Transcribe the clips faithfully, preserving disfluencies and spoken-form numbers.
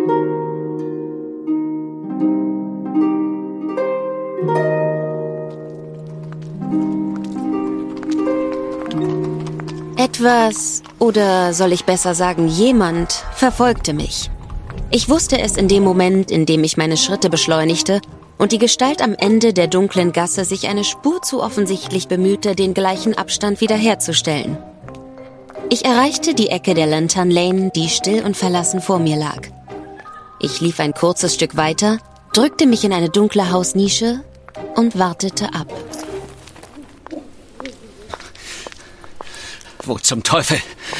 Etwas, oder soll ich besser sagen, jemand, verfolgte mich. Ich wusste es in dem Moment, in dem ich meine Schritte beschleunigte und die Gestalt am Ende der dunklen Gasse sich eine Spur zu offensichtlich bemühte, den gleichen Abstand wiederherzustellen. Ich erreichte die Ecke der Lantern Lane, die still und verlassen vor mir lag. Ich lief ein kurzes Stück weiter, drückte mich in eine dunkle Hausnische und wartete ab. Wo zum Teufel?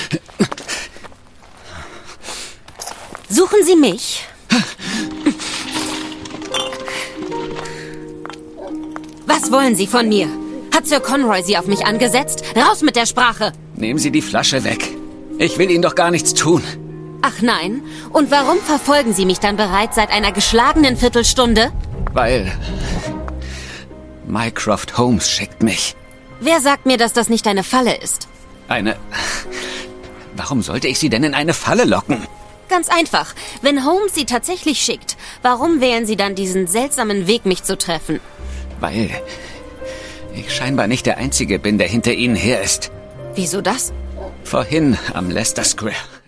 Suchen Sie mich? Was wollen Sie von mir? Hat Sir Conroy Sie auf mich angesetzt? Raus mit der Sprache! Nehmen Sie die Flasche weg. Ich will Ihnen doch gar nichts tun. Ach nein? Und warum verfolgen Sie mich dann bereits seit einer geschlagenen Viertelstunde? Weil Mycroft Holmes schickt mich. Wer sagt mir, dass das nicht eine Falle ist? Eine... Warum sollte ich Sie denn in eine Falle locken? Ganz einfach. Wenn Holmes Sie tatsächlich schickt, warum wählen Sie dann diesen seltsamen Weg, mich zu treffen? Weil ich scheinbar nicht der Einzige bin, der hinter Ihnen her ist. Wieso das? Vorhin am Leicester Square.